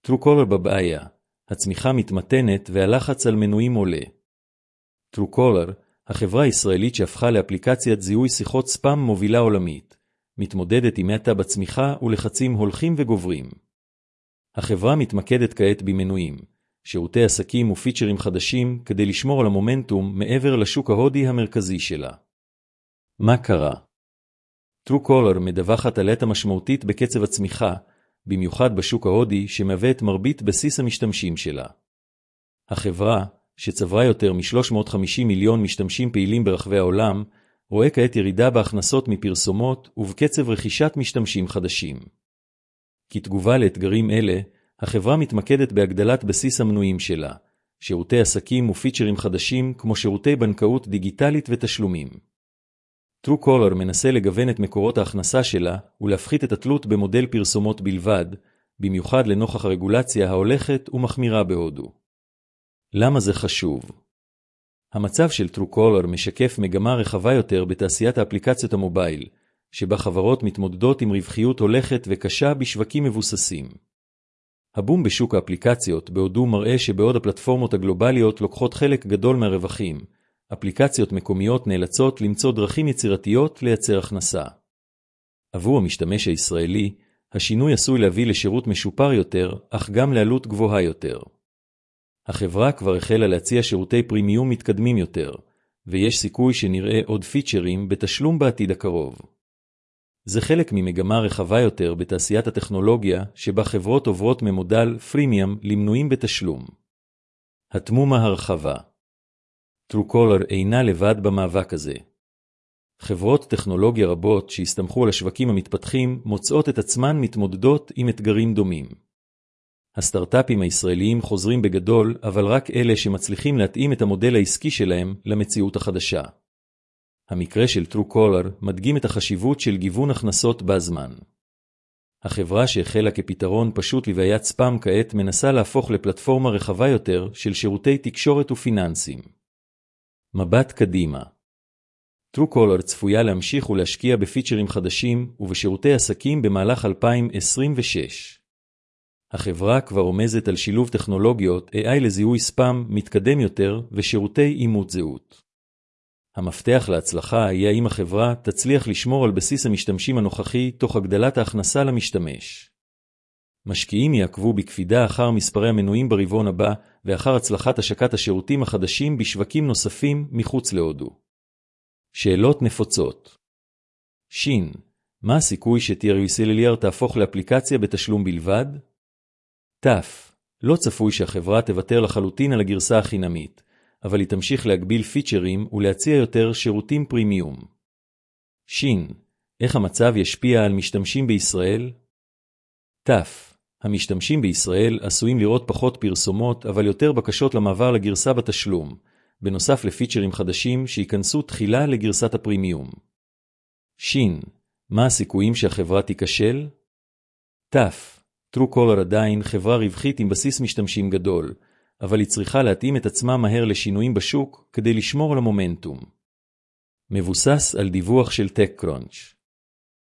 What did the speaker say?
טרוקולר בבעיה, הצמיחה מתמתנת והלחץ על מנויים עולה. טרוקולר, החברה הישראלית שהפכה לאפליקציית זיהוי שיחות ספאם מובילה עולמית, מתמודדת עם האטה בצמיחה ולחצים הולכים וגוברים. החברה מתמקדת כעת במנויים, שירותי עסקים ופיצ'רים חדשים כדי לשמור על המומנטום מעבר לשוק ההודי המרכזי שלה. מה קרה? טרוקולר מדווחת על האטה משמעותית בקצב הצמיחה, במיוחד בשוק ההודי שמהווה את מרבית בסיס המשתמשים שלה. החברה, שצברה יותר מ-350 מיליון משתמשים פעילים ברחבי העולם, רואה כעת ירידה בהכנסות מפרסומות ובקצב רכישת משתמשים חדשים. כתגובה לאתגרים אלה, החברה מתמקדת בהגדלת בסיס המנויים שלה, שירותי עסקים ופיצ'רים חדשים כמו שירותי בנקאות דיגיטלית ותשלומים. טרוקולר מנסה לגוון את מקורות ההכנסה שלה ולהפחית את התלות במודל פרסומות בלבד, במיוחד לנוכח הרגולציה ההולכת ומחמירה בהודו. למה זה חשוב? המצב של טרוקולר משקף מגמה רחבה יותר בתעשיית האפליקציות המובייל, שבה חברות מתמודדות עם רווחיות הולכת וקשה בשווקים מבוססים. הבום בשוק האפליקציות בהודו מראה שבעוד הפלטפורמות הגלובליות לוקחות חלק גדול מהרווחים, אפליקציות מקומיות נאלצות למצוא דרכים יצירתיות לייצר הכנסה. עבור המשתמש הישראלי, השינוי עשוי להביא לשירות משופר יותר, אך גם לעלות גבוהה יותר. החברה כבר החלה להציע שירותי פרימיום מתקדמים יותר, ויש סיכוי שנראה עוד פיצ'רים בתשלום בעתיד הקרוב. זה חלק ממגמה רחבה יותר בתעשיית הטכנולוגיה, שבה חברות עוברות ממודל פרימיום למנויים בתשלום. התמומה הרחבה. טרוקולר אינה לבד במאבק הזה. חברות טכנולוגיה רבות שהסתמכו על השווקים המתפתחים מוצאות את עצמן מתמודדות עם אתגרים דומים. הסטארט-אפים הישראליים חוזרים בגדול, אבל רק אלה שמצליחים להתאים את המודל העסקי שלהם למציאות החדשה. המקרה של טרוקולר מדגים את החשיבות של גיוון הכנסות בזמן. החברה שהחלה כפתרון פשוט לבעיית ספאם כעת מנסה להפוך לפלטפורמה רחבה יותר של שירותי תקשורת ופיננסים. מבט קדימה. טרוקולר צפויה להמשיך ולהשקיע בפיצ'רים חדשים ובשירותי עסקים במהלך 2026. החברה כבר עומדת על שילוב טכנולוגיות AI לזיהוי ספאם מתקדם יותר ושירותי אימות זהות. המפתח להצלחה יהיה אם החברה תצליח לשמור על בסיס המשתמשים הנוכחי תוך הגדלת ההכנסה למשתמש. משקיעים יעקבו בקפידה אחר מספרי המנויים ברבעון הבא ואחר הצלחת השקת השירותים החדשים בשווקים נוספים מחוץ להודו. שאלות נפוצות. שין, מה הסיכוי שTRU תהפוך לאפליקציה בתשלום בלבד? תף, לא צפוי שהחברה תוותר לחלוטין על הגרסה החינמית, אבל היא תמשיך להגביל פיצ'רים ולהציע יותר שירותים פרימיום. שין, איך המצב ישפיע על משתמשים בישראל? תף, המשתמשים בישראל עשויים לראות פחות פרסומות, אבל יותר בקשות למעבר לגרסה בתשלום, בנוסף לפיצ'רים חדשים שיכנסו תחילה לגרסת הפרימיום. שין, מה הסיכויים שהחברה תיכשל? תף, טרוקולר עדיין חברה רווחית עם בסיס משתמשים גדול, אבל היא צריכה להתאים את עצמה מהר לשינויים בשוק כדי לשמור על המומנטום. מבוסס על דיווח של TechCrunch.